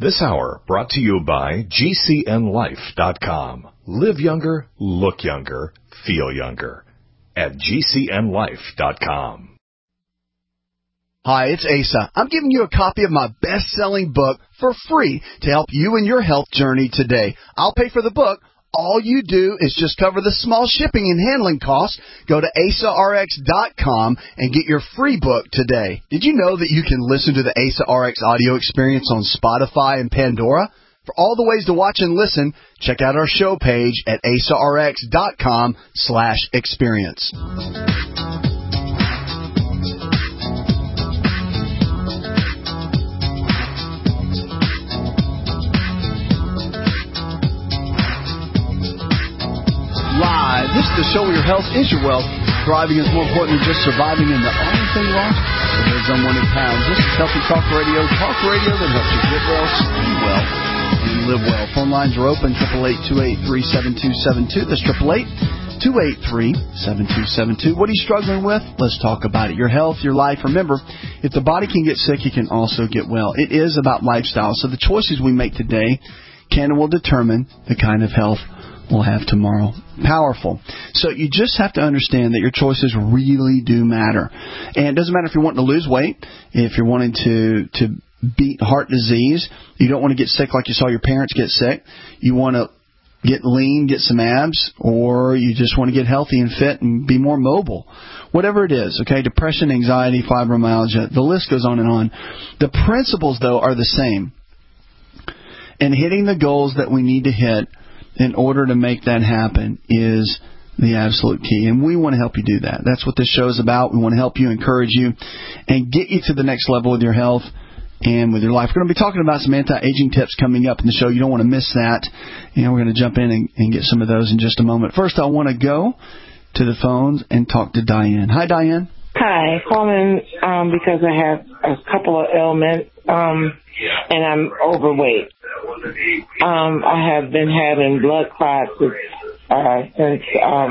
This hour brought to you by GCNLife.com. Live younger, look younger, feel younger. At GCNLife.com. Hi, it's Asa. I'm giving you a copy of my best-selling book for free to help you in your health journey today. I'll pay for the book. All you do is just cover the small shipping and handling costs. Go to AsaRx.com and get your free book today. Did you know that you can listen to the Asa RX audio experience on Spotify and Pandora? For all the ways to watch and listen, check out our show page at AsaRx.com/experience. Live. This is the show where your health is your wealth. Thriving is more important than just surviving, and the only thing wrong is those unwanted pounds. This is Healthy Talk Radio that helps you get well, stay well, and live well. Phone lines are open, 888-283-7272. That's 888-283-7272. What are you struggling with? Let's talk about it. Your health, your life. Remember, if the body can get sick, it can also get well. It is about lifestyle. So the choices we make today can and will determine the kind of health we'll have tomorrow. Powerful. So you just have to understand that your choices really do matter. And it doesn't matter if you're wanting to lose weight, if you're wanting to beat heart disease, you don't want to get sick like you saw your parents get sick, you want to get lean, get some abs, or you just want to get healthy and fit and be more mobile. Whatever it is, okay, depression, anxiety, fibromyalgia, the list goes on and on. The principles, though, are the same. And hitting the goals that we need to hit in order to make that happen is the absolute key. And we want to help you do that. That's what this show is about. We want to help you, encourage you, and get you to the next level with your health and with your life. We're going to be talking about some anti-aging tips coming up in the show. You don't want to miss that. And we're going to jump in and get some of those in just a moment. First, I want to go to the phones and talk to Diane. Hi, Diane. Hi, calling because I have a couple of ailments and I'm overweight. I have been having blood clots since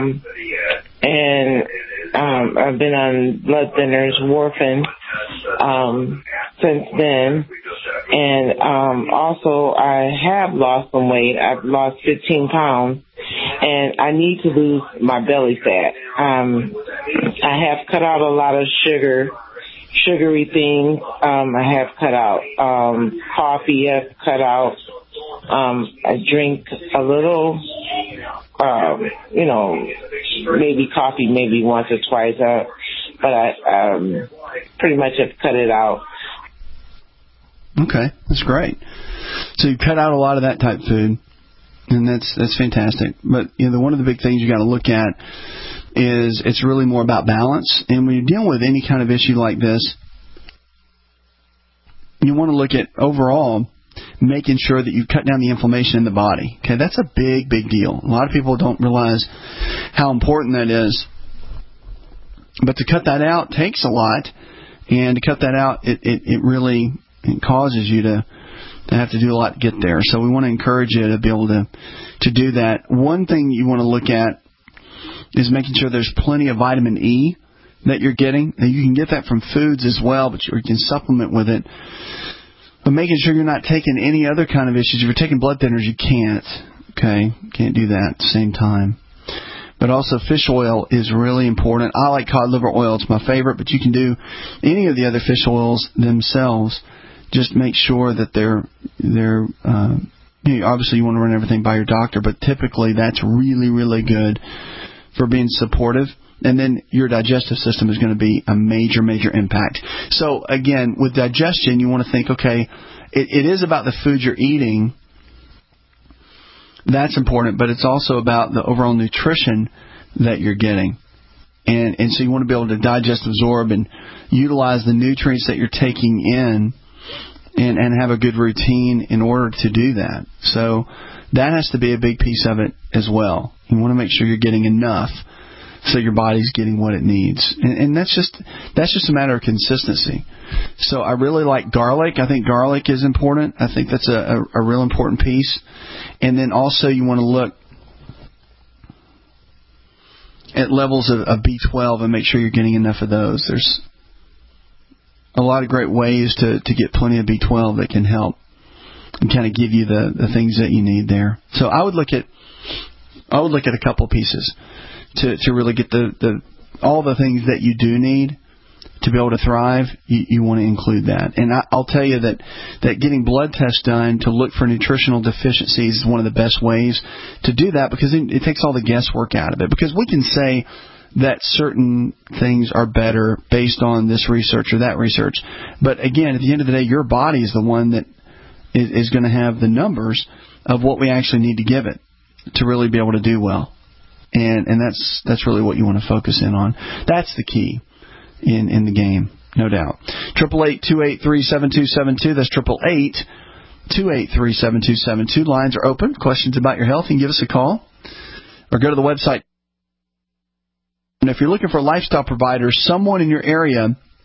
I've been on blood thinners, warfarin, since then. And also I have lost some weight. I've lost 15 pounds. And I need to lose my belly fat. I have cut out a lot of sugary things. I have cut out coffee. I've cut out. I drink a little, maybe coffee maybe once or twice. But I pretty much have cut it out. Okay, that's great. So you cut out a lot of that type of food. And that's fantastic. But one of the big things you got to look at is it's really more about balance. And when you're dealing with any kind of issue like this, you want to look at overall making sure that you cut down the inflammation in the body. Okay, that's a big, big deal. A lot of people don't realize how important that is. But to cut that out takes a lot. And to cut that out, it really causes you to have to do a lot to get there. So we want to encourage you to be able to do that. One thing you want to look at is making sure there's plenty of vitamin E that you're getting. Now, you can get that from foods as well, but you can supplement with it. But making sure you're not taking any other kind of issues. If you're taking blood thinners, you can't. Okay? Can't do that at the same time. But also fish oil is really important. I like cod liver oil. It's my favorite, but you can do any of the other fish oils themselves. Just make sure that they're obviously you want to run everything by your doctor, but typically that's really, really good for being supportive. And then your digestive system is going to be a major, major impact. So, again, with digestion, you want to think, okay, it is about the food you're eating. That's important, but it's also about the overall nutrition that you're getting. And so you want to be able to digest, absorb, and utilize the nutrients that you're taking in and have a good routine in order to do that. So that has to be a big piece of it as well. You want to make sure you're getting enough so your body's getting what it needs. And that's just a matter of consistency. So I really like garlic. I think garlic is important. I think that's a real important piece. And then also you want to look at levels of B12 and make sure you're getting enough of those. There's a lot of great ways to get plenty of B12 that can help. and kind of give you the things that you need there. So I would look at a couple pieces to really get all the things that you do need to be able to thrive. You want to include that. And I'll tell you that getting blood tests done to look for nutritional deficiencies is one of the best ways to do that, because it takes all the guesswork out of it. Because we can say that certain things are better based on this research or that research. But again, at the end of the day, your body is the one that is going to have the numbers of what we actually need to give it to really be able to do well. And that's really what you want to focus in on. That's the key in the game, no doubt. 888-283-7272. That's 888-283-7272. Lines are open. Questions about your health, you can give us a call or go to the website. And if you're looking for a lifestyle provider, someone in your area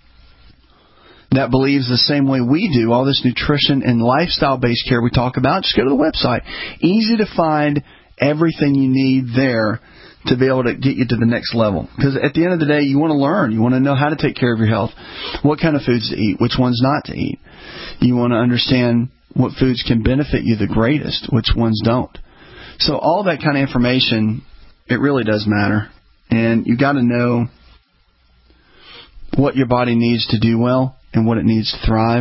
that believes the same way we do, all this nutrition and lifestyle-based care we talk about, just go to the website. Easy to find everything you need there to be able to get you to the next level. Because at the end of the day, you want to learn. You want to know how to take care of your health, what kind of foods to eat, which ones not to eat. You want to understand what foods can benefit you the greatest, which ones don't. So all that kind of information, it really does matter. And you got to know what your body needs to do well and what it needs to thrive,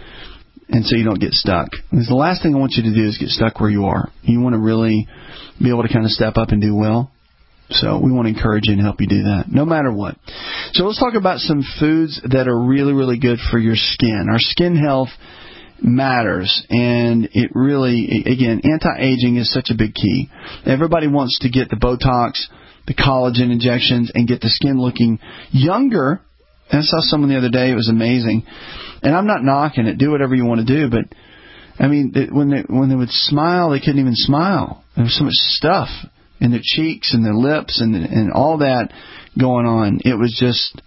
and so you don't get stuck. Because the last thing I want you to do is get stuck where you are. You want to really be able to kind of step up and do well. So we want to encourage you and help you do that, no matter what. So let's talk about some foods that are really, really good for your skin. Our skin health matters, and it really, again, anti-aging is such a big key. Everybody wants to get the Botox, the collagen injections, and get the skin looking younger. And I saw someone the other day, it was amazing. And I'm not knocking it. Do whatever you want to do, but I mean, when they would smile, they couldn't even smile. There was so much stuff in their cheeks and their lips and all that going on. I was just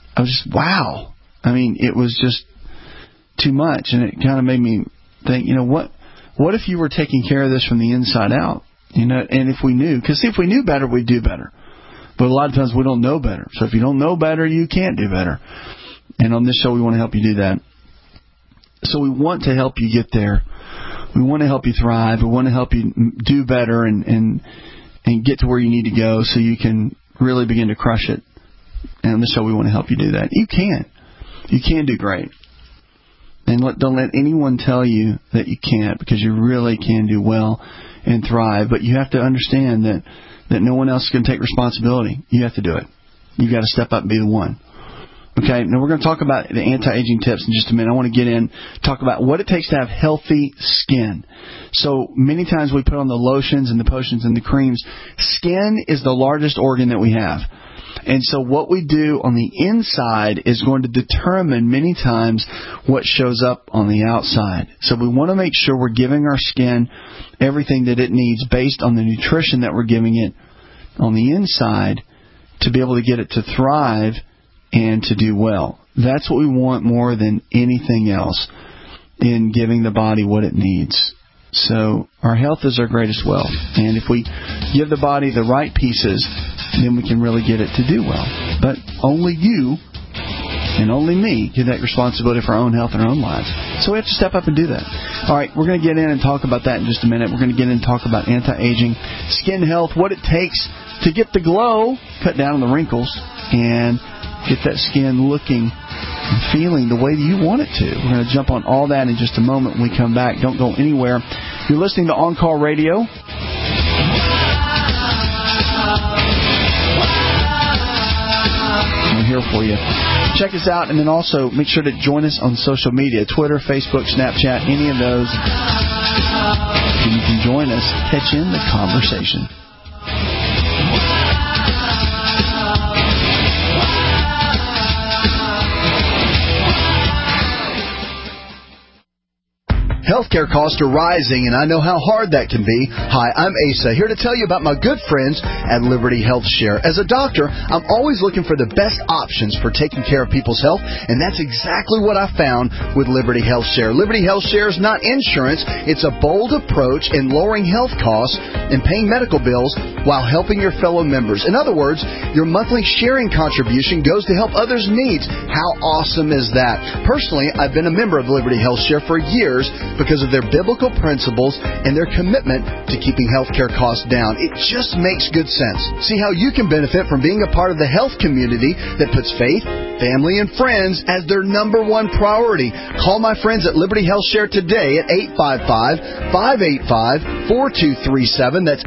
wow. I mean, it was just too much, and it kind of made me think, what if you were taking care of this from the inside out? And if we knew, because if we knew better, we'd do better. But a lot of times we don't know better. So if you don't know better, you can't do better. And on this show, we want to help you do that. So we want to help you get there. We want to help you thrive. We want to help you do better and get to where you need to go so you can really begin to crush it. And on this show, we want to help you do that. You can. You can do great. And don't let anyone tell you that you can't, because you really can do well and thrive. But you have to understand that no one else can take responsibility. You have to do it. You've got to step up and be the one. Okay, now we're going to talk about the anti-aging tips in just a minute. I want to get in, talk about what it takes to have healthy skin. So many times we put on the lotions and the potions and the creams. Skin is the largest organ that we have. And so what we do on the inside is going to determine many times what shows up on the outside. So we want to make sure we're giving our skin everything that it needs based on the nutrition that we're giving it on the inside to be able to get it to thrive and to do well. That's what we want more than anything else in giving the body what it needs. So our health is our greatest wealth. And if we give the body the right pieces, then we can really get it to do well. But only you and only me get that responsibility for our own health and our own lives. So we have to step up and do that. All right, we're going to get in and talk about that in just a minute. We're going to get in and talk about anti-aging, skin health, what it takes to get the glow, cut down on the wrinkles, and get that skin looking and feeling the way that you want it to. We're going to jump on all that in just a moment when we come back. Don't go anywhere. You're listening to On Call Radio. We're here for you. Check us out, and then also make sure to join us on social media, Twitter, Facebook, Snapchat, any of those. And you can join us, catch in the conversation. Healthcare costs are rising, and I know how hard that can be. Hi, I'm Asa, here to tell you about my good friends at Liberty Health Share. As a doctor, I'm always looking for the best options for taking care of people's health, and that's exactly what I found with Liberty Health Share. Liberty Health Share is not insurance. It's a bold approach in lowering health costs and paying medical bills while helping your fellow members. In other words, your monthly sharing contribution goes to help others' needs. How awesome is that? Personally, I've been a member of Liberty Health Share for years because of their biblical principles and their commitment to keeping healthcare costs down. It just makes good sense. See how you can benefit from being a part of the health community that puts faith, family, and friends as their number one priority. Call my friends at Liberty Health Share today at 855-585-4237. That's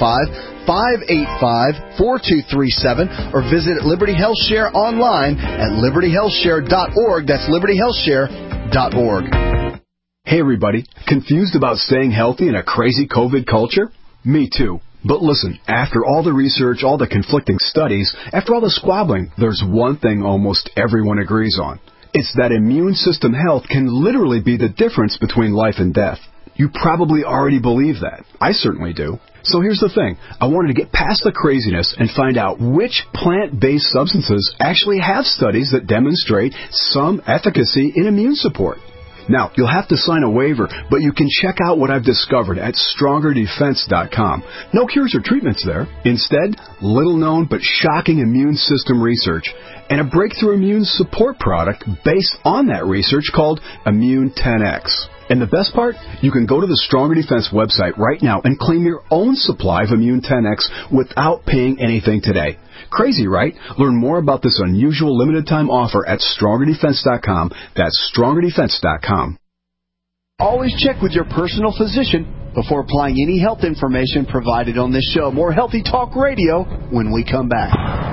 855-585-4237, or visit Liberty Health Share online at libertyhealthshare.org. That's libertyhealthshare.org. Hey everybody, confused about staying healthy in a crazy COVID culture? Me too. But listen, after all the research, all the conflicting studies, after all the squabbling, there's one thing almost everyone agrees on. It's that immune system health can literally be the difference between life and death. You probably already believe that. I certainly do. So here's the thing. I wanted to get past the craziness and find out which plant-based substances actually have studies that demonstrate some efficacy in immune support. Now, you'll have to sign a waiver, but you can check out what I've discovered at StrongerDefense.com. No cures or treatments there. Instead, little-known but shocking immune system research and a breakthrough immune support product based on that research called Immune 10X. And the best part? You can go to the Stronger Defense website right now and claim your own supply of Immune 10X without paying anything today. Crazy, right? Learn more about this unusual limited-time offer at StrongerDefense.com. That's StrongerDefense.com. Always check with your personal physician before applying any health information provided on this show. More Healthy Talk Radio when we come back.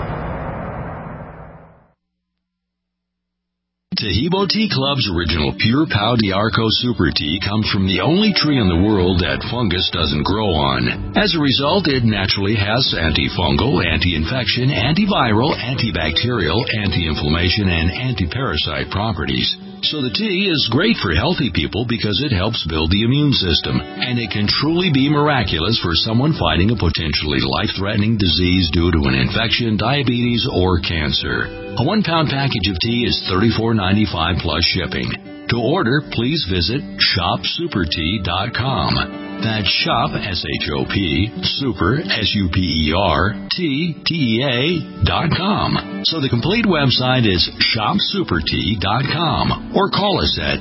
Taheebo Tea Club's original Pure Pau D'Arco Super Tea comes from the only tree in the world that fungus doesn't grow on. As a result, it naturally has antifungal, anti-infection, antiviral, antibacterial, anti-inflammation, and anti-parasite properties. So the tea is great for healthy people because it helps build the immune system, and it can truly be miraculous for someone fighting a potentially life-threatening disease due to an infection, diabetes, or cancer. A 1-pound package of tea is $34.95 plus shipping. To order, please visit shopsupertea.com. That's shop, S-H-O-P, super, S-U-P-E-R, T-T-E-A.com. So the complete website is shopsupertea.com, or call us at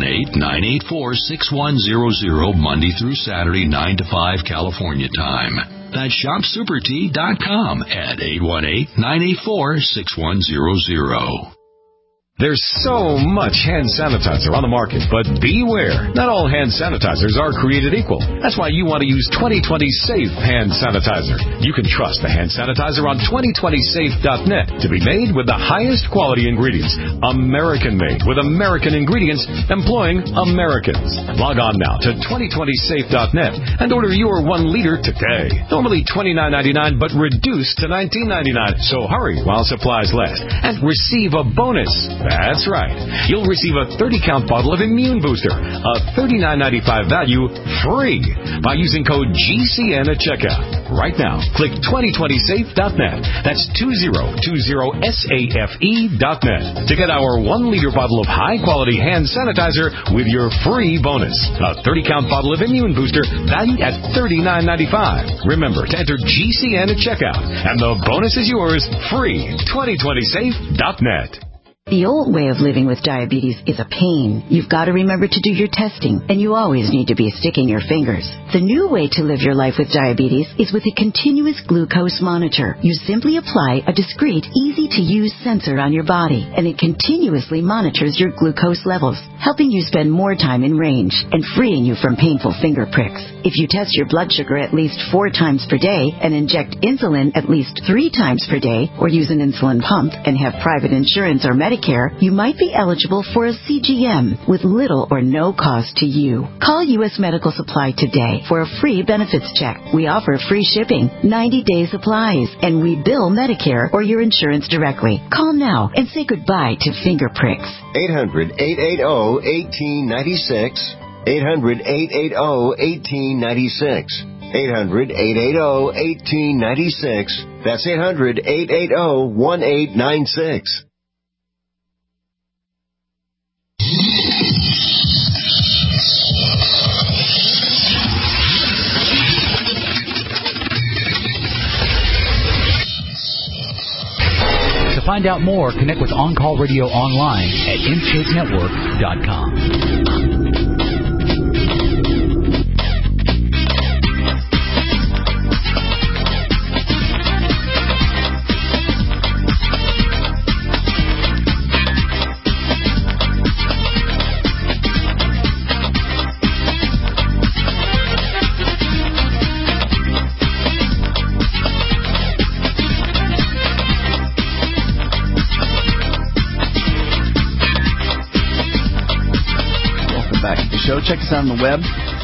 818-984-6100 Monday through Saturday, 9 to 5 California time. That's shopsupertea.com at 818-984-6100. There's so much hand sanitizer on the market, but beware. Not all hand sanitizers are created equal. That's why you want to use 2020 Safe Hand Sanitizer. You can trust the hand sanitizer on 2020safe.net to be made with the highest quality ingredients. American-made with American ingredients employing Americans. Log on now to 2020safe.net and order your 1 liter today. Normally $29.99, but reduced to $19.99. So hurry while supplies last and receive a bonus. That's right. You'll receive a 30-count bottle of Immune Booster, a $39.95 value, free by using code GCN at checkout. Right now, click 2020safe.net. That's 2020safe.net to get our 1-liter bottle of high-quality hand sanitizer with your free bonus. A 30-count bottle of Immune Booster valued at $39.95. Remember to enter GCN at checkout, and the bonus is yours, free. 2020safe.net. The old way of living with diabetes is a pain. You've got to remember to do your testing, and you always need to be sticking your fingers. The new way to live your life with diabetes is with a continuous glucose monitor. You simply apply a discreet, easy-to-use sensor on your body, and it continuously monitors your glucose levels, helping you spend more time in range and freeing you from painful finger pricks. If you test your blood sugar at least 4 times per day and inject insulin at least 3 times per day, or use an insulin pump and have private insurance or Medicare, you might be eligible for a CGM with little or no cost to you. Call U.S. Medical Supply today for a free benefits check. We offer free shipping, 90-day supplies, and we bill Medicare or your insurance directly. Call now and say goodbye to finger pricks. 800-880-1896. 800-880-1896. 800-880-1896. That's 800-880-1896. To find out more, connect with On Call Radio online at InShapeNetwork.com. show. Check us out on the web.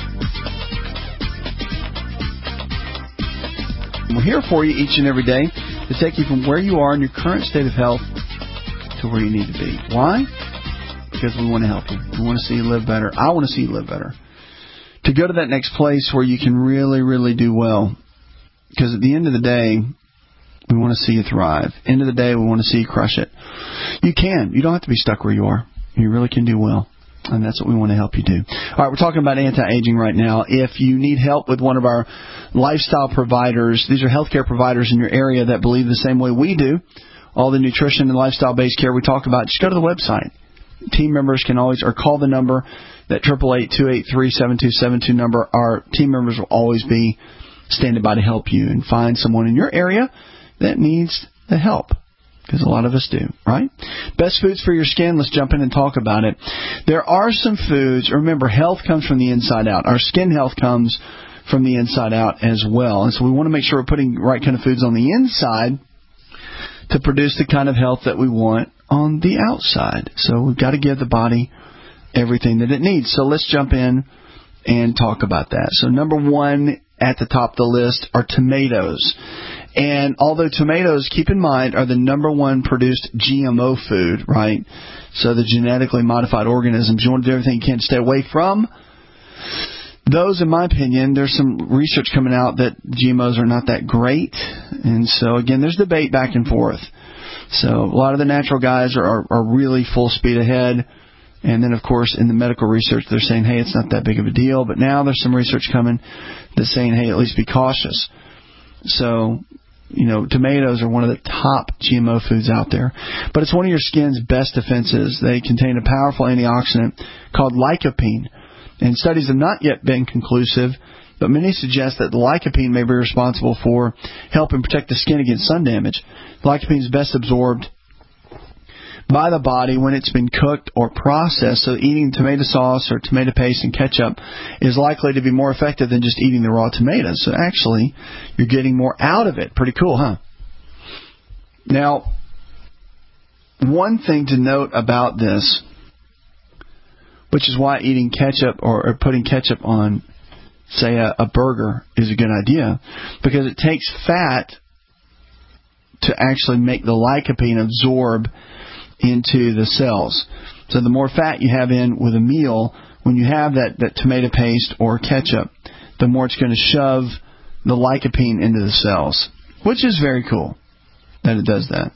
We're here for you each and every day to take you from where you are in your current state of health to where you need to be. Why? Because we want to help you. We want to see you live better. I want to see you live better. To go to that next place where you can really, really do well. Because at the end of the day, we want to see you thrive. End of the day, we want to see you crush it. You can. You don't have to be stuck where you are. You really can do well. And that's what we want to help you do. All right, we're talking about anti-aging right now. If you need help with one of our lifestyle providers, these are healthcare providers in your area that believe the same way we do, all the nutrition and lifestyle-based care we talk about, just go to the website. Team members can always, or call the number, that 888-283-7272 number. Our team members will always be standing by to help you and find someone in your area that needs the help. Because a lot of us do, right? Best foods for your skin. Let's jump in and talk about it. There are some foods. Remember, health comes from the inside out. Our skin health comes from the inside out as well. And so we want to make sure we're putting the right kind of foods on the inside to produce the kind of health that we want on the outside. So we've got to give the body everything that it needs. So let's jump in and talk about that. So number one at the top of the list are tomatoes. And although tomatoes, keep in mind, are the number one produced GMO food, right? So the genetically modified organisms, you want to do everything you can to stay away from those. In my opinion, there's some research coming out that GMOs are not that great. And so, again, there's debate back and forth. So a lot of the natural guys are really full speed ahead. And then, of course, in the medical research, they're saying, hey, it's not that big of a deal. But now there's some research coming that's saying, hey, at least be cautious. So, you know, tomatoes are one of the top GMO foods out there. But it's one of your skin's best defenses. They contain a powerful antioxidant called lycopene. And studies have not yet been conclusive, but many suggest that the lycopene may be responsible for helping protect the skin against sun damage. Lycopene is best absorbed by the body when it's been cooked or processed, so eating tomato sauce or tomato paste and ketchup is likely to be more effective than just eating the raw tomatoes. So actually, you're getting more out of it. Pretty cool, huh? Now, one thing to note about this, which is why eating ketchup or putting ketchup on, say, a burger is a good idea, because it takes fat to actually make the lycopene absorb into the cells. So the more fat you have in with a meal, when you have that tomato paste or ketchup, the more it's going to shove the lycopene into the cells, which is very cool that it does that.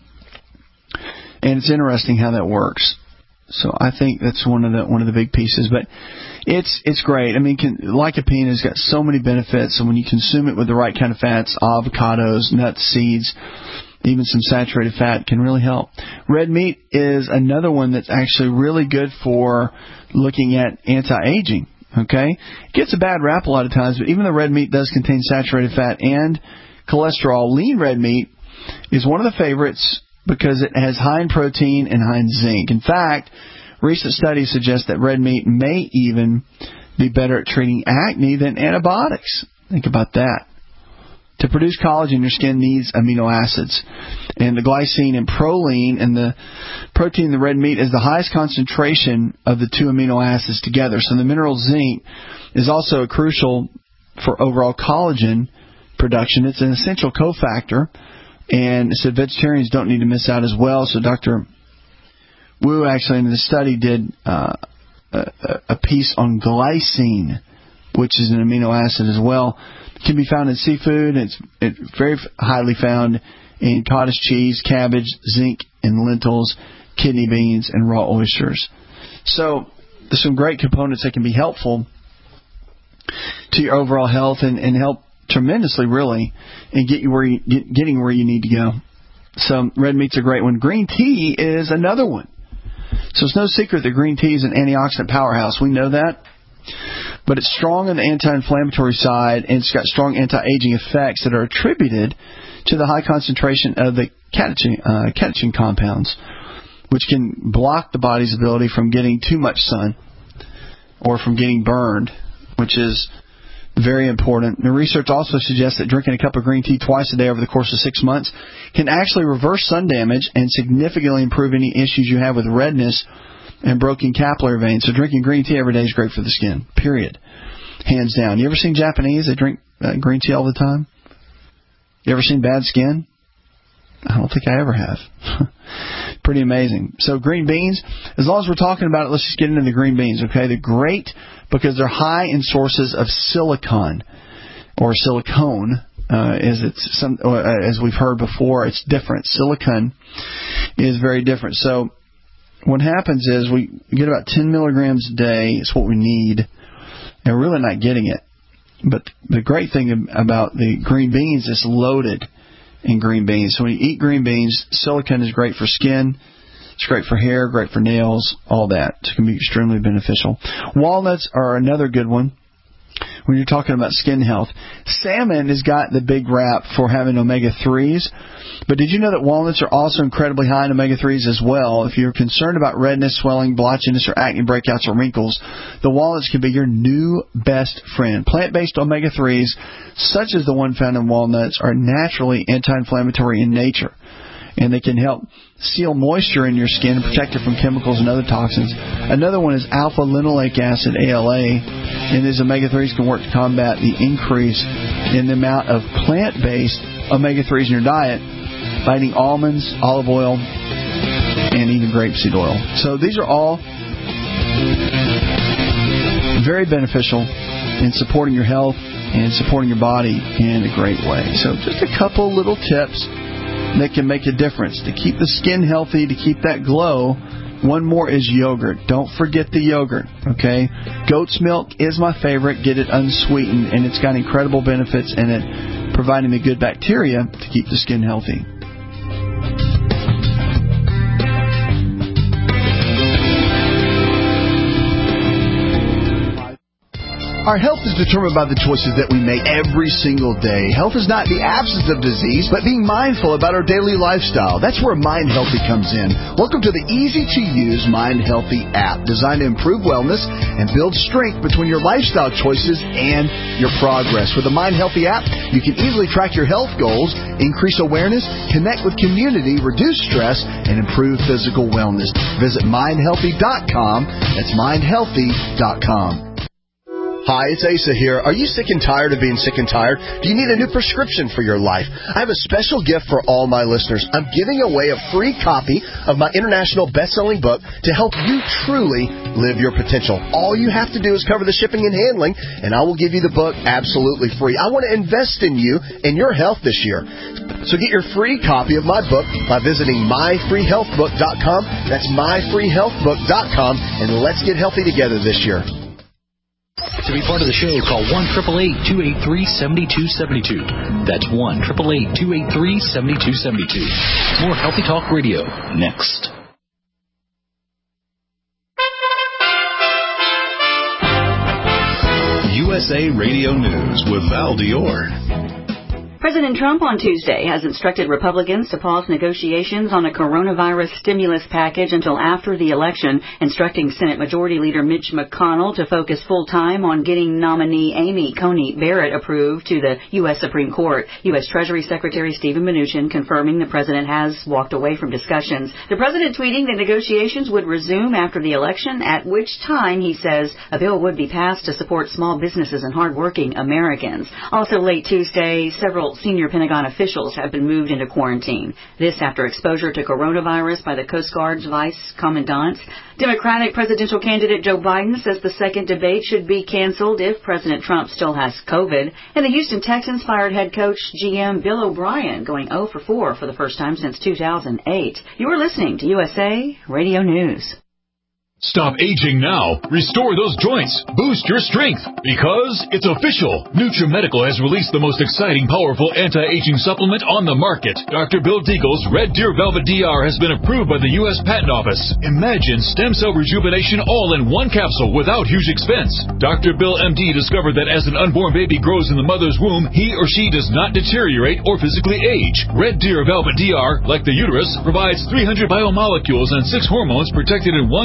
And it's interesting how that works. So I think that's one of the big pieces, but it's great. I mean, lycopene has got so many benefits, and when you consume it with the right kind of fats, avocados, nuts, seeds, even some saturated fat can really help. Red meat is another one that's actually really good for looking at anti-aging. Okay, it gets a bad rap a lot of times, but even though red meat does contain saturated fat and cholesterol, lean red meat is one of the favorites because it has high in protein and high in zinc. In fact, recent studies suggest that red meat may even be better at treating acne than antibiotics. Think about that. To produce collagen, your skin needs amino acids. And the glycine and proline and the protein in the red meat is the highest concentration of the two amino acids together. So the mineral zinc is also crucial for overall collagen production. It's an essential cofactor. And so vegetarians don't need to miss out as well. So Dr. Wu actually in the study did a piece on glycine, which is an amino acid as well. It can be found in seafood. It's very highly found in cottage cheese, cabbage, zinc in lentils, kidney beans, and raw oysters. So there's some great components that can be helpful to your overall health and help tremendously, really, and getting where you need to go. So red meat's a great one. Green tea is another one. So it's no secret that green tea is an antioxidant powerhouse. We know that. But it's strong on the anti-inflammatory side, and it's got strong anti-aging effects that are attributed to the high concentration of the catechin compounds, which can block the body's ability from getting too much sun or from getting burned, which is very important. The research also suggests that drinking a cup of green tea twice a day over the course of 6 months can actually reverse sun damage and significantly improve any issues you have with redness and broken capillary veins. So drinking green tea every day is great for the skin, period. Hands down. You ever seen Japanese? They drink green tea all the time. You ever seen bad skin? I don't think I ever have. Pretty amazing. So green beans, as long as we're talking about it, let's just get into the green beans, okay? They're great because they're high in sources of silicon or silicone, as we've heard before. It's different. Silicon is very different. So what happens is we get about 10 milligrams a day. It's what we need, and we're really not getting it. But the great thing about the green beans is loaded in green beans. So when you eat green beans, silicon is great for skin. It's great for hair, great for nails, all that. It can be extremely beneficial. Walnuts are another good one when you're talking about skin health. Salmon has got the big rap for having omega-3s. But did you know that walnuts are also incredibly high in omega-3s as well? If you're concerned about redness, swelling, blotchiness, or acne breakouts or wrinkles, the walnuts can be your new best friend. Plant-based omega-3s, such as the one found in walnuts, are naturally anti-inflammatory in nature, and they can help seal moisture in your skin and protect it from chemicals and other toxins. Another one is alpha-linoleic acid, ALA, and these omega-3s can work to combat the increase in the amount of plant-based omega-3s in your diet by eating almonds, olive oil, and even grapeseed oil. So these are all very beneficial in supporting your health and supporting your body in a great way. So just a couple little tips that can make a difference to keep the skin healthy, to keep that glow. One more is yogurt. Don't forget the yogurt, okay? Goat's milk is my favorite. Get it unsweetened, and it's got incredible benefits in it, providing the good bacteria to keep the skin healthy. Our health is determined by the choices that we make every single day. Health is not the absence of disease, but being mindful about our daily lifestyle. That's where Mind Healthy comes in. Welcome to the easy-to-use Mind Healthy app, designed to improve wellness and build strength between your lifestyle choices and your progress. With the Mind Healthy app, you can easily track your health goals, increase awareness, connect with community, reduce stress, and improve physical wellness. Visit mindhealthy.com. That's mindhealthy.com. Hi, it's Asa here. Are you sick and tired of being sick and tired? Do you need a new prescription for your life? I have a special gift for all my listeners. I'm giving away a free copy of my international best-selling book to help you truly live your potential. All you have to do is cover the shipping and handling, and I will give you the book absolutely free. I want to invest in you and your health this year. So get your free copy of my book by visiting myfreehealthbook.com. That's myfreehealthbook.com, and let's get healthy together this year. To be part of the show, call 1-888-283-7272. That's 1-888-283-7272. More Healthy Talk Radio next. USA Radio News with Val Dior. President Trump on Tuesday has instructed Republicans to pause negotiations on a coronavirus stimulus package until after the election, instructing Senate Majority Leader Mitch McConnell to focus full-time on getting nominee Amy Coney Barrett approved to the U.S. Supreme Court. U.S. Treasury Secretary Steven Mnuchin confirming the president has walked away from discussions. The president tweeting that negotiations would resume after the election, at which time, he says, a bill would be passed to support small businesses and hardworking Americans. Also late Tuesday, several senior Pentagon officials have been moved into quarantine. This after exposure to coronavirus by the Coast Guard's vice commandant. Democratic presidential candidate Joe Biden says the second debate should be canceled if President Trump still has COVID. And the Houston Texans fired head coach GM Bill O'Brien, going 0 for 4 for the first time since 2008. You are listening to USA Radio News. Stop aging now. Restore those joints. Boost your strength. Because it's official. NutriMedical has released the most exciting, powerful anti-aging supplement on the market. Dr. Bill Deagle's Red Deer Velvet DR has been approved by the U.S. Patent Office. Imagine stem cell rejuvenation all in one capsule without huge expense. Dr. Bill MD discovered that as an unborn baby grows in the mother's womb, he or she does not deteriorate or physically age. Red Deer Velvet DR, like the uterus, provides 300 biomolecules and 6 hormones protected in one special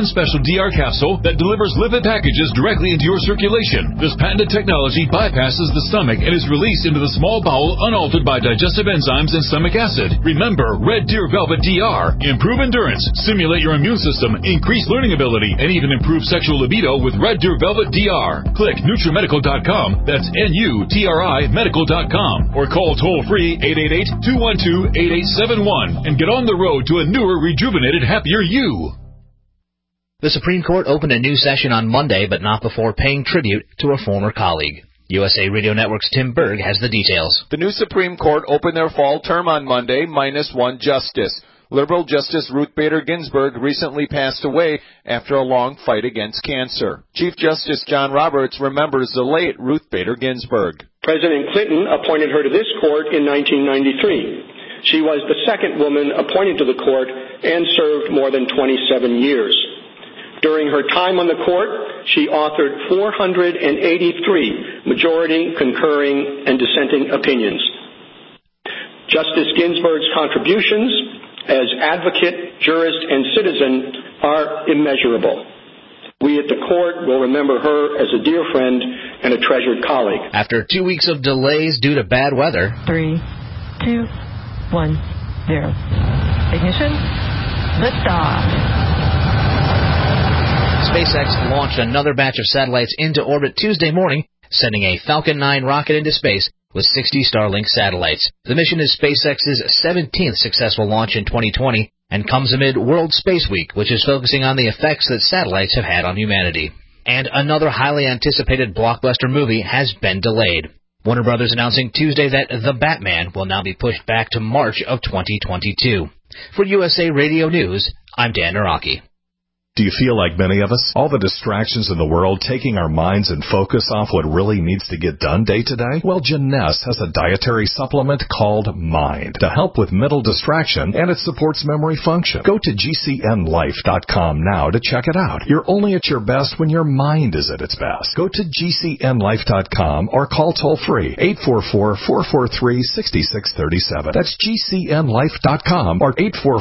DR capsule that delivers lipid packages directly into your circulation. This patented technology bypasses the stomach and is released into the small bowel unaltered by digestive enzymes and stomach acid. Remember, Red Deer Velvet DR. Improve endurance, stimulate your immune system, increase learning ability, and even improve sexual libido with Red Deer Velvet DR. Click NutriMedical.com. That's NUTRI Medical.com. Or call toll-free 888-212-8871 and get on the road to a newer, rejuvenated, happier you. The Supreme Court opened a new session on Monday, but not before paying tribute to a former colleague. USA Radio Network's Tim Berg has the details. The new Supreme Court opened their fall term on Monday, minus one justice. Liberal Justice Ruth Bader Ginsburg recently passed away after a long fight against cancer. Chief Justice John Roberts remembers the late Ruth Bader Ginsburg. President Clinton appointed her to this court in 1993. She was the second woman appointed to the court and served more than 27 years. During her time on the court, she authored 483 majority, concurring, and dissenting opinions. Justice Ginsburg's contributions as advocate, jurist, and citizen are immeasurable. We at the court will remember her as a dear friend and a treasured colleague. After 2 weeks of delays due to bad weather. 3, 2, 1, 0. Ignition. Liftoff. SpaceX launched another batch of satellites into orbit Tuesday morning, sending a Falcon 9 rocket into space with 60 Starlink satellites. The mission is SpaceX's 17th successful launch in 2020 and comes amid World Space Week, which is focusing on the effects that satellites have had on humanity. And another highly anticipated blockbuster movie has been delayed. Warner Brothers announcing Tuesday that The Batman will now be pushed back to March of 2022. For USA Radio News, I'm Dan Naraki. Do you feel like many of us? All the distractions in the world taking our minds and focus off what really needs to get done day to day? Well, Jeunesse has a dietary supplement called Mind to help with mental distraction, and it supports memory function. Go to GCNlife.com now to check it out. You're only at your best when your mind is at its best. Go to GCNlife.com or call toll-free 844-443-6637. That's GCNlife.com or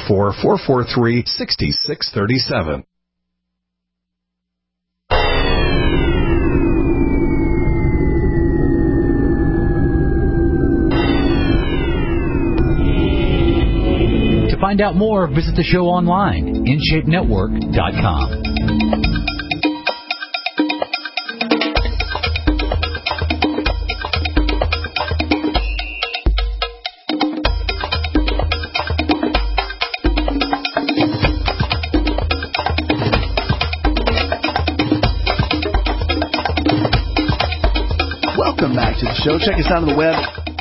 844-443-6637. To find out more, visit the show online, InShapeNetwork.com. Welcome back to the show. Check us out on the web.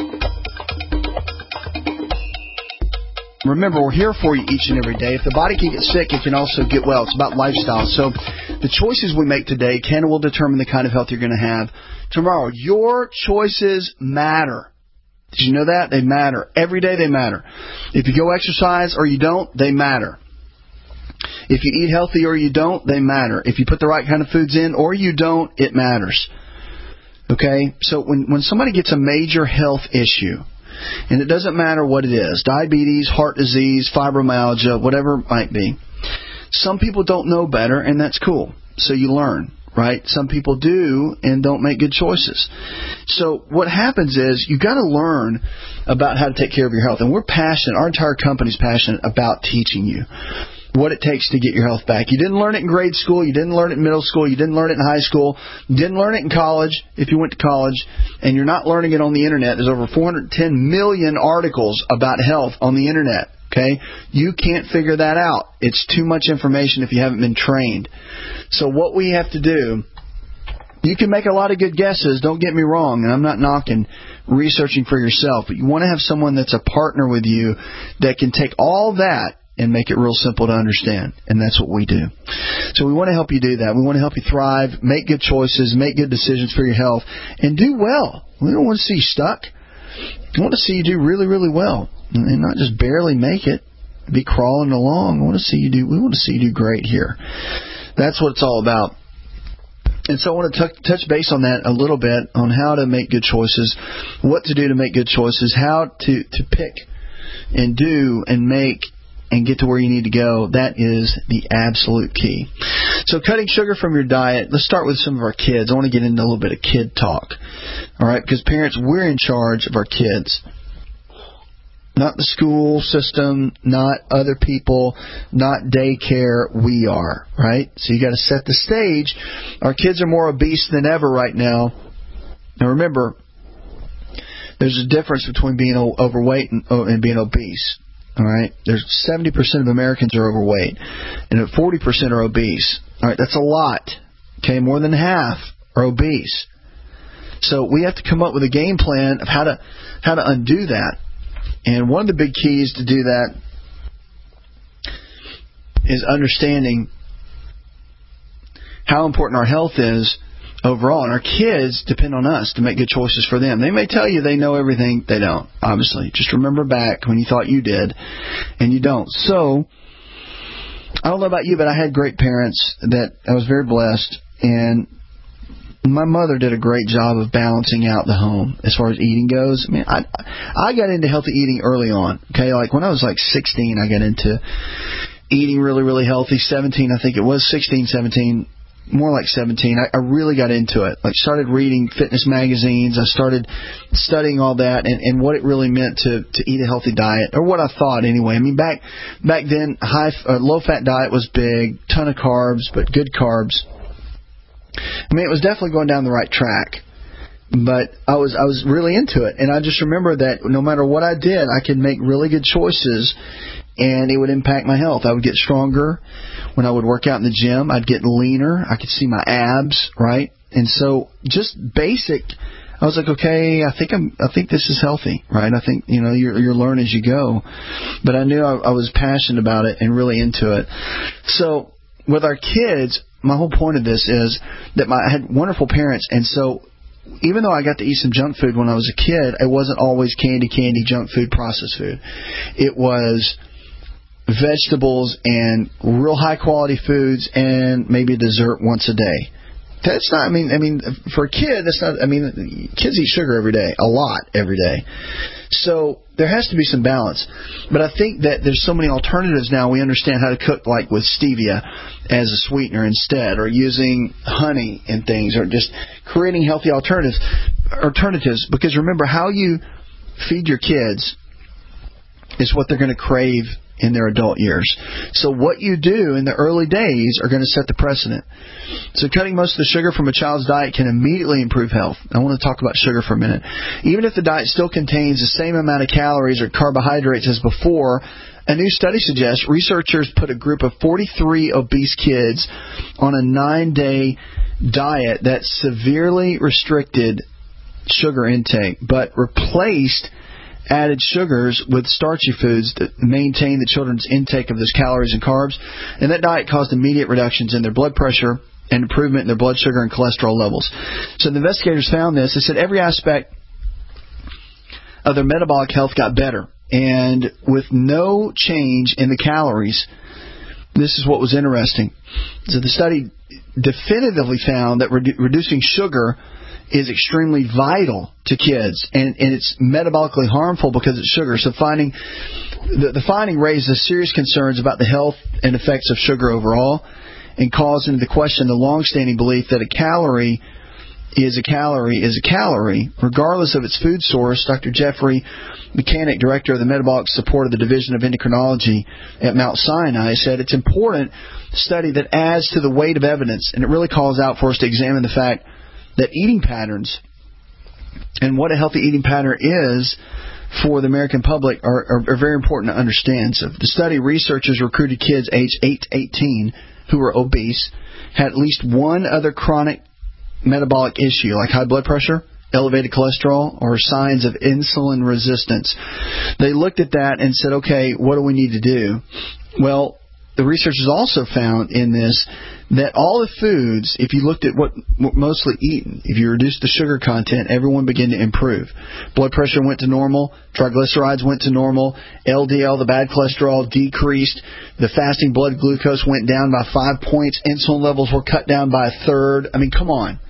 Remember, we're here for you each and every day. If the body can get sick, it can also get well. It's about lifestyle. So the choices we make today can and will determine the kind of health you're going to have tomorrow. Your choices matter. Did you know that? They matter. Every day they matter. If you go exercise or you don't, they matter. If you eat healthy or you don't, they matter. If you put the right kind of foods in or you don't, it matters. Okay? So when somebody gets a major health issue, and it doesn't matter what it is, diabetes, heart disease, fibromyalgia, whatever it might be, some people don't know better, and that's cool. So you learn, right? Some people do and don't make good choices. So what happens is you got to learn about how to take care of your health. And we're passionate, our entire company's passionate about teaching you what it takes to get your health back. You didn't learn it in grade school. You didn't learn it in middle school. You didn't learn it in high school. You didn't learn it in college if you went to college. And you're not learning it on the Internet. There's over 410 million articles about health on the Internet. Okay? You can't figure that out. It's too much information if you haven't been trained. So what we have to do, you can make a lot of good guesses, don't get me wrong, and I'm not knocking researching for yourself, but you want to have someone that's a partner with you that can take all that and make it real simple to understand. And that's what we do. So we want to help you do that. We want to help you thrive, make good choices, make good decisions for your health, and do well. We don't want to see you stuck. We want to see you do really, really well, and not just barely make it, be crawling along. We want to see you do great here. That's what it's all about. And so I want to touch base on that a little bit, on how to make good choices, what to do to make good choices, how to pick and do and make and get to where you need to go, that is the absolute key. So cutting sugar from your diet, let's start with some of our kids. I want to get into a little bit of kid talk. All right, because parents, we're in charge of our kids. Not the school system, not other people, not daycare. We are, right? So you got to set the stage. Our kids are more obese than ever right now. Now remember, there's a difference between being overweight and being obese. All right? There's 70% of Americans are overweight, and 40% are obese. All right, that's a lot. Okay, more than half are obese. So we have to come up with a game plan of how to undo that. And one of the big keys to do that is understanding how important our health is overall. And our kids depend on us to make good choices for them. They may tell you they know everything. They don't, obviously. Just remember back when you thought you did, and you don't. So, I don't know about you, but I had great parents that I was very blessed. And my mother did a great job of balancing out the home as far as eating goes. I mean, I got into healthy eating early on. Okay, like when I was like 16, I got into eating really, really healthy. 17, I think it was 16, 17, more like 17. I really got into it. Like started reading fitness magazines. I started studying all that and what it really meant to eat a healthy diet, or what I thought anyway. I mean, back then, low fat diet was big, ton of carbs, but good carbs. I mean, it was definitely going down the right track, but I was really into it. And I just remember that no matter what I did, I could make really good choices, and it would impact my health. I would get stronger when I would work out in the gym. I'd get leaner. I could see my abs, right? And so just basic, I was like, okay, I think this is healthy, right? I think, you learn as you go. But I knew I was passionate about it and really into it. So with our kids, my whole point of this is that I had wonderful parents, and so even though I got to eat some junk food when I was a kid, it wasn't always candy, junk food, processed food. It was vegetables and real high-quality foods and maybe a dessert once a day. That's not, I mean, for a kid, that's not, kids eat sugar every day, a lot every day. So there has to be some balance. But I think that there's so many alternatives now. We understand how to cook, like with stevia as a sweetener instead, or using honey and things, or just creating healthy alternatives. Because remember, how you feed your kids is what they're going to crave in their adult years. So what you do in the early days are going to set the precedent. So cutting most of the sugar from a child's diet can immediately improve health. I want to talk about sugar for a minute. Even if the diet still contains the same amount of calories or carbohydrates as before, a new study suggests researchers put a group of 43 obese kids on a 9-day diet that severely restricted sugar intake, but replaced added sugars with starchy foods that maintain the children's intake of those calories and carbs. And that diet caused immediate reductions in their blood pressure and improvement in their blood sugar and cholesterol levels. So the investigators found this. They said every aspect of their metabolic health got better. And with no change in the calories, this is what was interesting. So the study definitively found that reducing sugar is extremely vital to kids, and it's metabolically harmful because it's sugar. So the finding raises serious concerns about the health and effects of sugar overall, and calls into question the long-standing belief that a calorie is a calorie, regardless of its food source. Dr. Jeffrey Mechanic, director of the Metabolic Support of the Division of Endocrinology at Mount Sinai, said it's important study that adds to the weight of evidence, and it really calls out for us to examine the fact that eating patterns and what a healthy eating pattern is for the American public are very important to understand. So the study, researchers recruited kids aged 8 to 18 who were obese, had at least one other chronic metabolic issue like high blood pressure, elevated cholesterol, or signs of insulin resistance. They looked at that and said, okay, what do we need to do? Well, the researchers also found in this that all the foods, if you looked at what mostly eaten, if you reduced the sugar content, everyone began to improve. Blood pressure went to normal, triglycerides went to normal, LDL, the bad cholesterol, decreased, the fasting blood glucose went down by 5 points, insulin levels were cut down by a third. I mean, come on.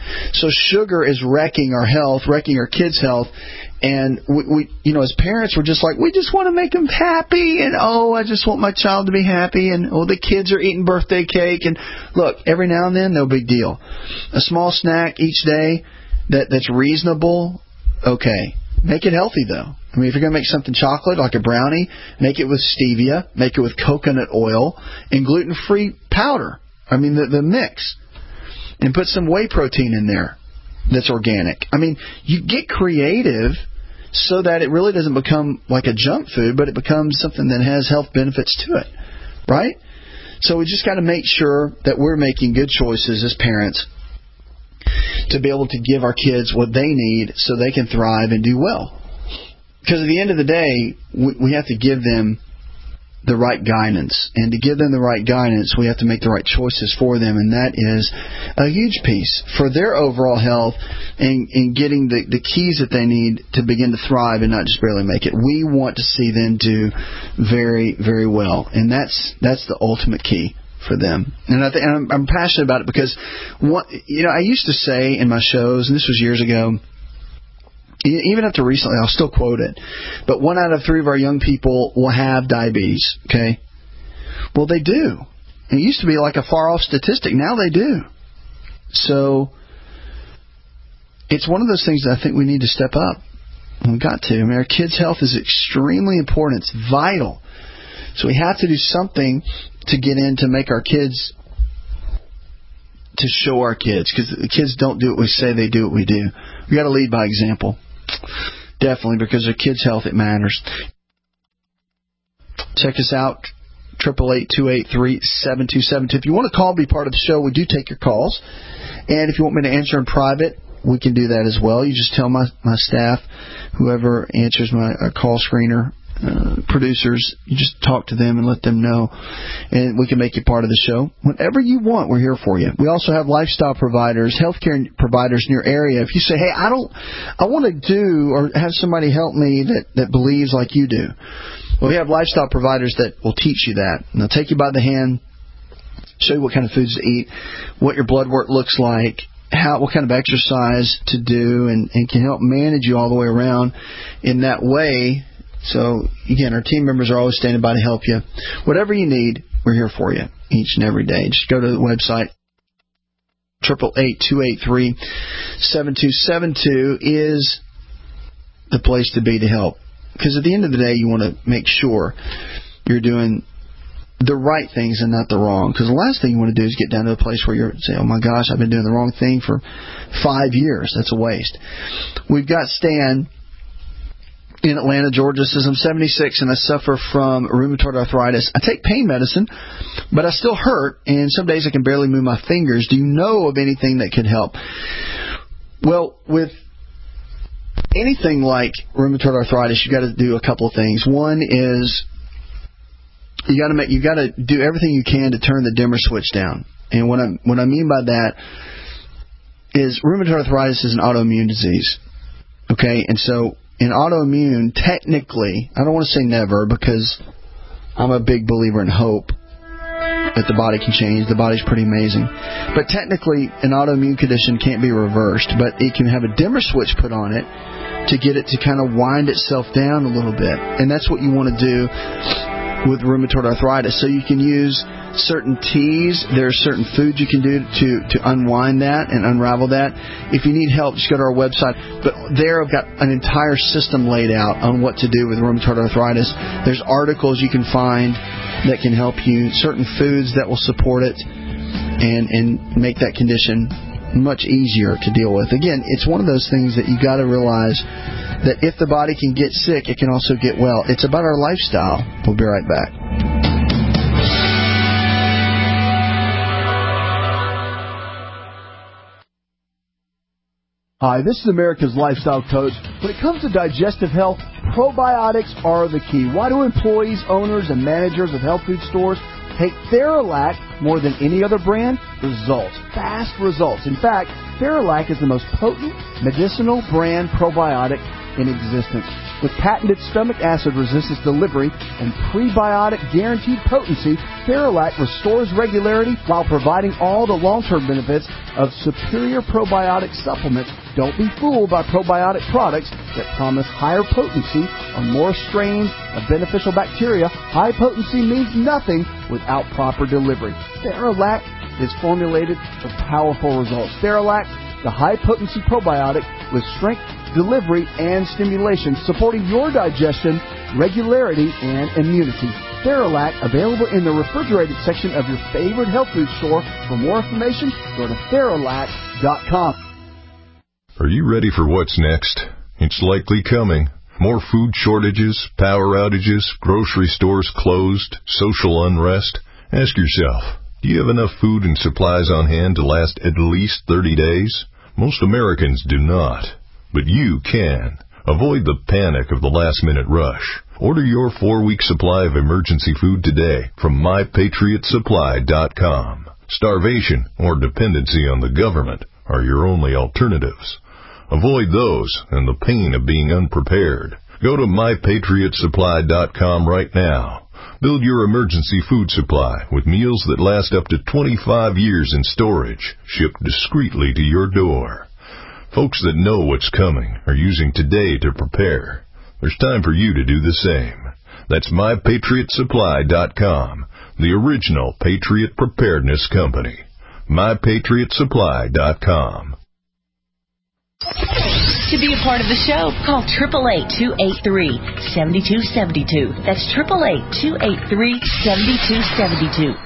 So sugar is wrecking our health, wrecking our kids' health. And we as parents, we're just like, we just want to make them happy. And, I just want my child to be happy. And, the kids are eating birthday cake. And, look, every now and then, no big deal. A small snack each day that's reasonable, okay. Make it healthy, though. I mean, if you're going to make something chocolate, like a brownie, make it with stevia, make it with coconut oil, and gluten-free powder. I mean, the mix. And put some whey protein in there that's organic. I mean, you get creative so that it really doesn't become like a junk food, but it becomes something that has health benefits to it, right? So we just got to make sure that we're making good choices as parents to be able to give our kids what they need so they can thrive and do well. Because at the end of the day, we have to give them the right guidance. And to give them the right guidance, we have to make the right choices for them. And that is a huge piece for their overall health and getting the keys that they need to begin to thrive and not just barely make it. We want to see them do very, very well. And that's the ultimate key for them. And I'm passionate about it because, I used to say in my shows, and this was years ago, even up to recently, I'll still quote it, but 1 out of 3 of our young people will have diabetes, okay? Well, they do. It used to be like a far-off statistic. Now they do. So it's one of those things that I think we need to step up. We've got to. I mean, our kids' health is extremely important. It's vital. So we have to do something to get in to make our kids, to show our kids, because the kids don't do what we say, they do what we do. We got to lead by example. Definitely, because their kids' health, it matters. Check us out, 888-283-7272. If you want to call, be part of the show, we do take your calls. And if you want me to answer in private, we can do that as well. You just tell my staff, whoever answers my call screener, producers, you just talk to them and let them know, and we can make you part of the show. Whenever you want, we're here for you. We also have lifestyle providers, healthcare providers in your area. If you say, hey, I want to do or have somebody help me that believes like you do, well, we have lifestyle providers that will teach you that. And they'll take you by the hand, show you what kind of foods to eat, what your blood work looks like, what kind of exercise to do, and can help manage you all the way around in that way. So, again, our team members are always standing by to help you. Whatever you need, we're here for you each and every day. Just go to the website. 888-283-7272 is the place to be to help. Because at the end of the day, you want to make sure you're doing the right things and not the wrong. Because the last thing you want to do is get down to a place where you're saying, oh my gosh, I've been doing the wrong thing for 5 years. That's a waste. We've got Stan in Atlanta, Georgia. Says, I'm 76 and I suffer from rheumatoid arthritis. I take pain medicine, but I still hurt, and some days I can barely move my fingers. Do you know of anything that could help? Well, with anything like rheumatoid arthritis, you got to do a couple of things. One is you got to do everything you can to turn the dimmer switch down. And what I mean by that is rheumatoid arthritis is an autoimmune disease. Okay, and so in autoimmune, technically, I don't want to say never because I'm a big believer in hope that the body can change. The body's pretty amazing. But technically, an autoimmune condition can't be reversed, but it can have a dimmer switch put on it to get it to kind of wind itself down a little bit. And that's what you want to do with rheumatoid arthritis. So you can use certain teas. There are certain foods you can do to unwind that and unravel that. If you need help, just go to our website. But there I've got an entire system laid out on what to do with rheumatoid arthritis. There's articles you can find that can help you, certain foods that will support it and make that condition much easier to deal with. Again, it's one of those things that you got to realize that if the body can get sick, it can also get well. It's about our lifestyle. We'll be right back. Hi, this is America's Lifestyle Coach. When it comes to digestive health, probiotics are the key. Why do employees, owners, and managers of health food stores take Theralac more than any other brand? Results. Fast results. In fact, Theralac is the most potent medicinal brand probiotic in existence. With patented stomach acid resistance delivery and prebiotic guaranteed potency, Theralac restores regularity while providing all the long-term benefits of superior probiotic supplements. Don't be fooled by probiotic products that promise higher potency or more strains of beneficial bacteria. High potency means nothing without proper delivery. Theralac is formulated for powerful results. Theralac, the high-potency probiotic with strength, delivery, and stimulation, supporting your digestion, regularity, and immunity. Theralac, available in the refrigerated section of your favorite health food store. For more information, go to Theralac.com. Are you ready for what's next? It's likely coming. More food shortages, power outages, grocery stores closed, social unrest. Ask yourself, do you have enough food and supplies on hand to last at least 30 days? Most Americans do not, but you can. Avoid the panic of the last-minute rush. Order your 4-week supply of emergency food today from MyPatriotSupply.com. Starvation or dependency on the government are your only alternatives. Avoid those and the pain of being unprepared. Go to MyPatriotSupply.com right now. Build your emergency food supply with meals that last up to 25 years in storage, shipped discreetly to your door. Folks that know what's coming are using today to prepare. There's time for you to do the same. That's MyPatriotSupply.com, the original Patriot Preparedness Company. MyPatriotSupply.com. To be a part of the show, call 888-283-7272. That's 888-283-7272.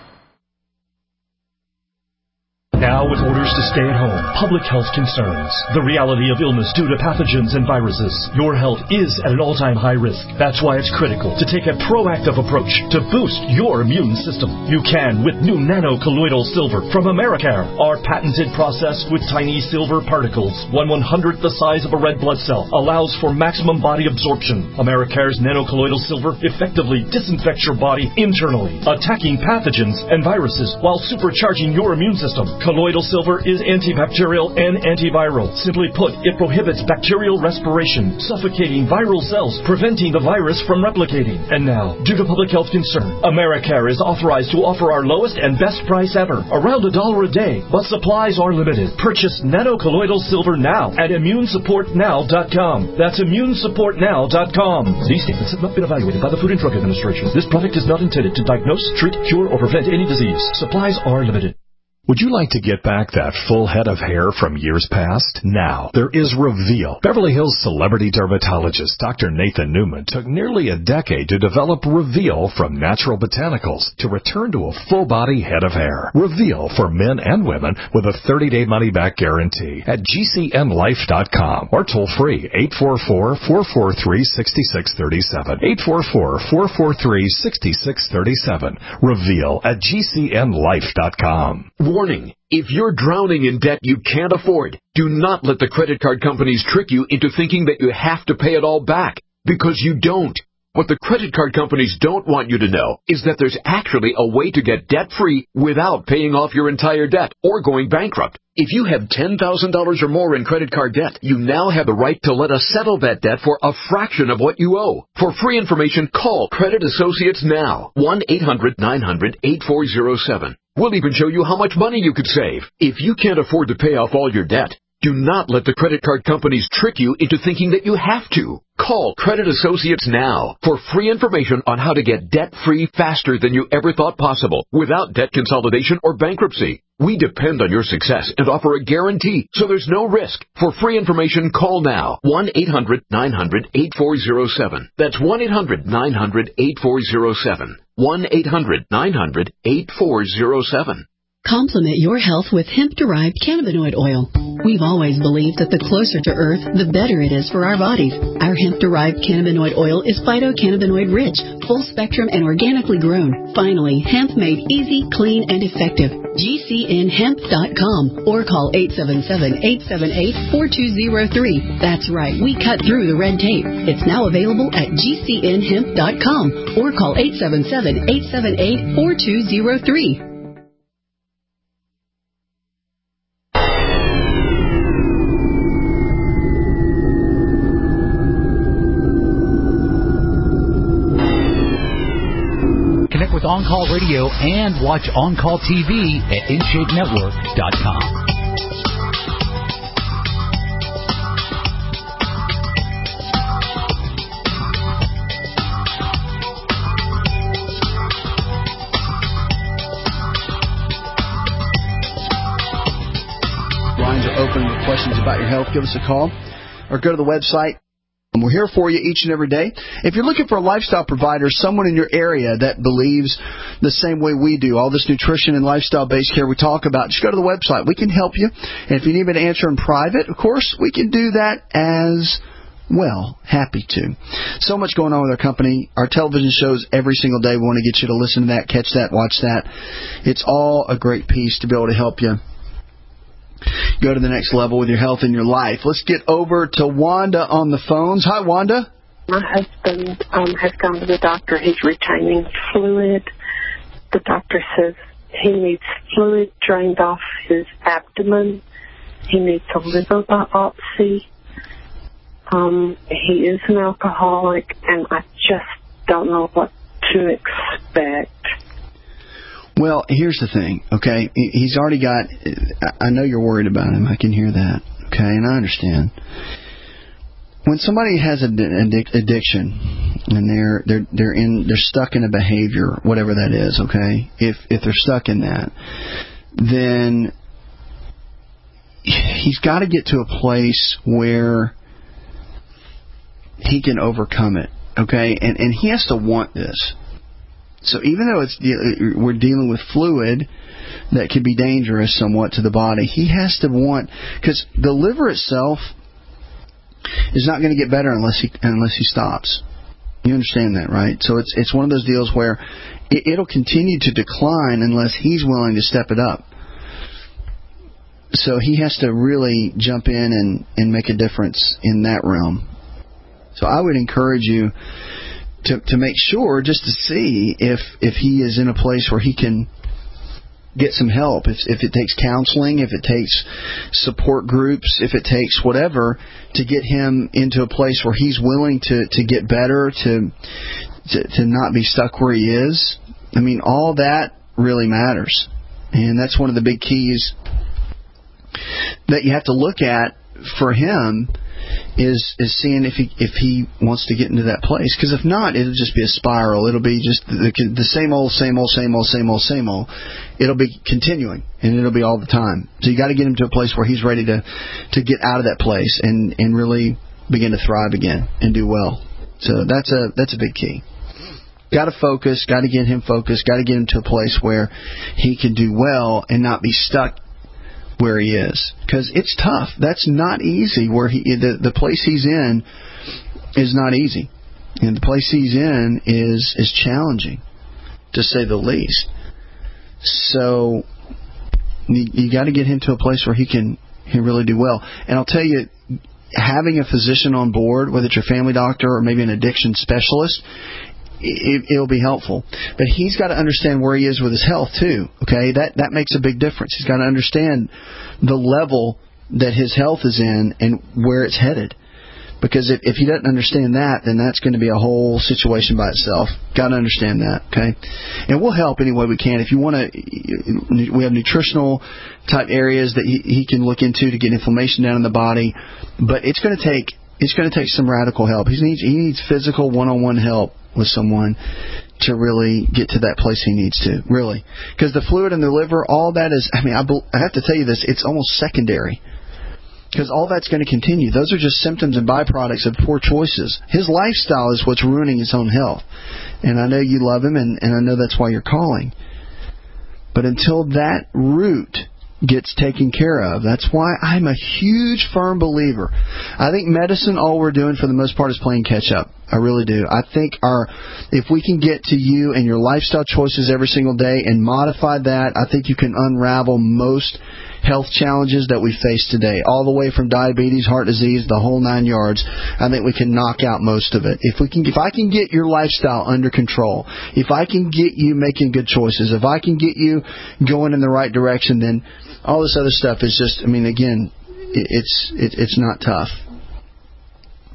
Now, with orders to stay at home, public health concerns, the reality of illness due to pathogens and viruses, your health is at an all-time high risk. That's why it's critical to take a proactive approach to boost your immune system. You can with new nano-colloidal silver from Americare. Our patented process with tiny silver particles, 1/100th the size of a red blood cell, allows for maximum body absorption. Americare's nano-colloidal silver effectively disinfects your body internally, attacking pathogens and viruses while supercharging your immune system. Colloidal silver is antibacterial and antiviral. Simply put, it prohibits bacterial respiration, suffocating viral cells, preventing the virus from replicating. And now, due to public health concern, Americare is authorized to offer our lowest and best price ever, around $1 a day, but supplies are limited. Purchase nano-colloidal silver now at ImmuneSupportNow.com. That's ImmuneSupportNow.com. These statements have not been evaluated by the Food and Drug Administration. This product is not intended to diagnose, treat, cure, or prevent any disease. Supplies are limited. Would you like to get back that full head of hair from years past? Now, there is Reveal. Beverly Hills celebrity dermatologist Dr. Nathan Newman took nearly a decade to develop Reveal from natural botanicals to return to a full-body head of hair. Reveal for men and women with a 30-day money-back guarantee at GCNlife.com or toll-free 844-443-6637. 844-443-6637. Reveal at GCNlife.com. Warning. If you're drowning in debt you can't afford, do not let the credit card companies trick you into thinking that you have to pay it all back, because you don't. What the credit card companies don't want you to know is that there's actually a way to get debt-free without paying off your entire debt or going bankrupt. If you have $10,000 or more in credit card debt, you now have the right to let us settle that debt for a fraction of what you owe. For free information, call Credit Associates now. 1-800-900-8407. We'll even show you how much money you could save. If you can't afford to pay off all your debt, do not let the credit card companies trick you into thinking that you have to. Call Credit Associates now for free information on how to get debt-free faster than you ever thought possible without debt consolidation or bankruptcy. We depend on your success and offer a guarantee, so there's no risk. For free information, call now. 1-800-900-8407. That's 1-800-900-8407. 1-800-900-8407. Complement your health with hemp-derived cannabinoid oil. We've always believed that the closer to Earth, the better it is for our bodies. Our hemp-derived cannabinoid oil is phytocannabinoid-rich, full-spectrum, and organically grown. Finally, hemp made easy, clean, and effective. GCNhemp.com or call 877-878-4203. That's right, we cut through the red tape. It's now available at GCNhemp.com or call 877-878-4203. with On Call Radio and watch On Call TV at InShapeNetwork.com. Lines are open with questions about your health. Give us a call or go to the website. We're here for you each and every day. If you're looking for a lifestyle provider, someone in your area that believes the same way we do, all this nutrition and lifestyle-based care we talk about, just go to the website. We can help you. And if you need me to answer in private, of course, we can do that as well. Happy to. So much going on with our company. Our television shows every single day. We want to get you to listen to that, catch that, watch that. It's all a great piece to be able to help you go to the next level with your health and your life. Let's get over to Wanda on the phones. Hi, Wanda. My husband has gone to the doctor. He's retaining fluid. The doctor says he needs fluid drained off his abdomen. He needs a liver biopsy. He is an alcoholic, and I just don't know what to expect. Well, here's the thing, okay? He's already got... I know you're worried about him. I can hear that, okay? And I understand. When somebody has an addiction and they're stuck in a behavior, whatever that is, okay? If they're stuck in that, then he's got to get to a place where he can overcome it, okay? And he has to want this. So even though we're dealing with fluid that can be dangerous somewhat to the body, he has to want, because the liver itself is not going to get better unless he stops. You understand that, right? So it's one of those deals where it'll continue to decline unless he's willing to step it up. So he has to really jump in and make a difference in that realm. So I would encourage you to make sure, just to see if he is in a place where he can get some help, if it takes counseling, if it takes support groups, if it takes whatever, to get him into a place where he's willing to get better, to not be stuck where he is. I mean, all that really matters. And that's one of the big keys that you have to look at for him, is seeing if he wants to get into that place. Because if not, it'll just be a spiral. It'll be just the same old. It'll be continuing, and it'll be all the time. So you got to get him to a place where he's ready to get out of that place and really begin to thrive again and do well. So that's a big key. Got to focus. Got to get him focused. Got to get him to a place where he can do well and not be stuck where he is, because it's tough. That's not easy. Where the place he's in is not easy, and the place he's in is challenging, to say the least. So you got to get him to a place where he can really do well. And I'll tell you, having a physician on board, whether it's your family doctor or maybe an addiction specialist, it'll be helpful. But he's got to understand where he is with his health too. Okay, that makes a big difference. He's got to understand the level that his health is in and where it's headed. Because if he doesn't understand that, then that's going to be a whole situation by itself. Got to understand that, okay? And we'll help any way we can. If you want to, we have nutritional type areas that he can look into to get inflammation down in the body. But it's going to take some radical help. He needs physical one-on-one help with someone to really get to that place he needs to, really. Because the fluid in the liver, all that is, I have to tell you this, it's almost secondary. Because all that's going to continue. Those are just symptoms and byproducts of poor choices. His lifestyle is what's ruining his own health. And I know you love him, and I know that's why you're calling. But until that root gets taken care of, that's why I'm a huge, firm believer. I think medicine, all we're doing for the most part is playing catch up. I really do. I think if we can get to you and your lifestyle choices every single day and modify that, I think you can unravel most health challenges that we face today, all the way from diabetes, heart disease, the whole 9 yards. I think we can knock out most of it. If I can get your lifestyle under control, if I can get you making good choices, if I can get you going in the right direction, then all this other stuff is just, again, it's not tough.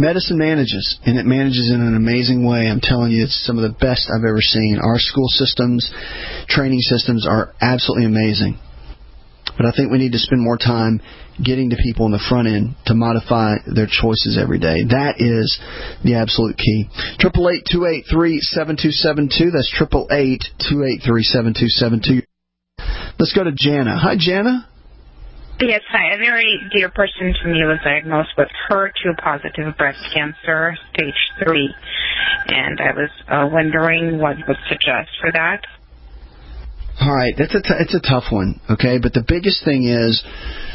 Medicine manages, and it manages in an amazing way. I'm telling you, it's some of the best I've ever seen. Our school systems, training systems are absolutely amazing. But I think we need to spend more time getting to people on the front end to modify their choices every day. That is the absolute key. 888-283-7272. That's 888-283-7272. Let's go to Jana. Hi, Jana. Yes, hi. A very dear person to me was diagnosed with HER2-positive breast cancer, stage 3. And I was wondering what you would suggest for that. All right, it's a tough one, okay? But the biggest thing is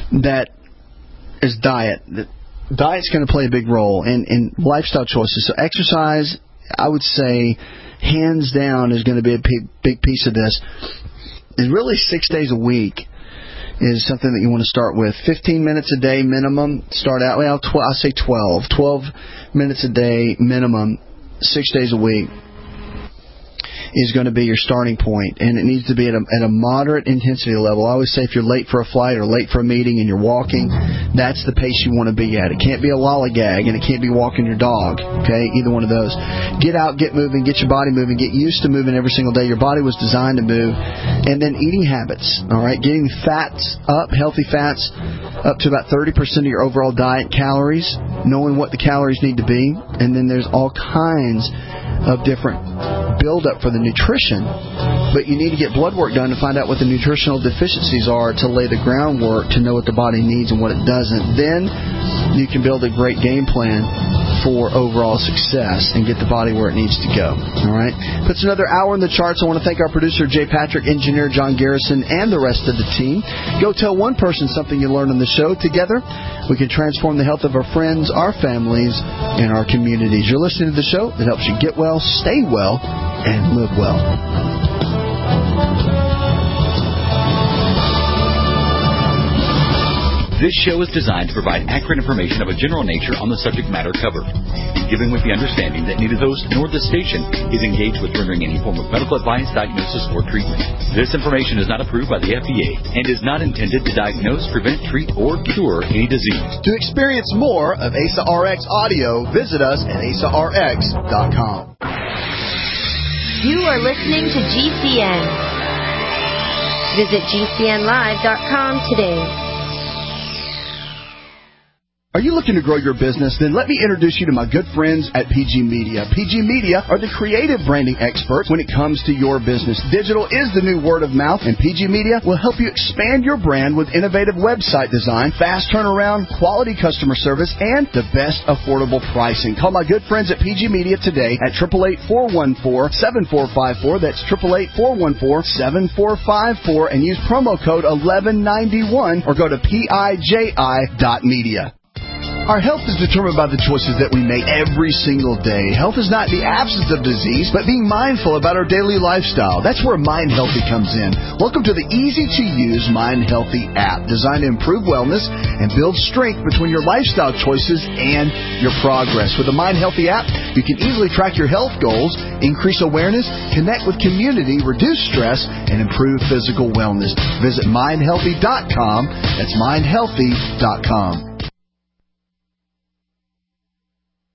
diet. Diet's going to play a big role in lifestyle choices. So exercise, I would say, hands down, is going to be a big piece of this. And really 6 days a week is something that you want to start with. 15 minutes a day minimum. Start out, I'll say 12. 12 minutes a day minimum, 6 days a week, is going to be your starting point, and it needs to be at a moderate intensity level. I always say if you're late for a flight or late for a meeting and you're walking, that's the pace you want to be at. It can't be a lollygag, and it can't be walking your dog, okay? Either one of those. Get out, get moving, get your body moving, get used to moving every single day. Your body was designed to move. And then eating habits, all right? Getting fats up, healthy fats, up to about 30% of your overall diet calories, knowing what the calories need to be. And then there's all kinds of different build-up for the nutrition, but you need to get blood work done to find out what the nutritional deficiencies are to lay the groundwork to know what the body needs and what it doesn't. Then you can build a great game plan for overall success and get the body where it needs to go. All right? Puts another hour in the charts. I want to thank our producer, Jay Patrick, engineer John Garrison, and the rest of the team. Go tell one person something you learned on the show. Together, we can transform the health of our friends, our families, and our communities. You're listening to the show that helps you get well, stay well, and live well. This show is designed to provide accurate information of a general nature on the subject matter covered, given with the understanding that neither host nor the station is engaged with rendering any form of medical advice, diagnosis, or treatment. This information is not approved by the FDA and is not intended to diagnose, prevent, treat, or cure any disease. To experience more of ASA RX audio, visit us at asarx.com. You are listening to GCN. Visit GCNlive.com today. Are you looking to grow your business? Then let me introduce you to my good friends at PG Media. PG Media are the creative branding experts when it comes to your business. Digital is the new word of mouth, and PG Media will help you expand your brand with innovative website design, fast turnaround, quality customer service, and the best affordable pricing. Call my good friends at PG Media today at 888-414-7454. That's 888-414-7454, and use promo code 1191 or go to piji.media. Our health is determined by the choices that we make every single day. Health is not the absence of disease, but being mindful about our daily lifestyle. That's where Mind Healthy comes in. Welcome to the easy-to-use Mind Healthy app, designed to improve wellness and build strength between your lifestyle choices and your progress. With the Mind Healthy app, you can easily track your health goals, increase awareness, connect with community, reduce stress, and improve physical wellness. Visit mindhealthy.com. That's mindhealthy.com.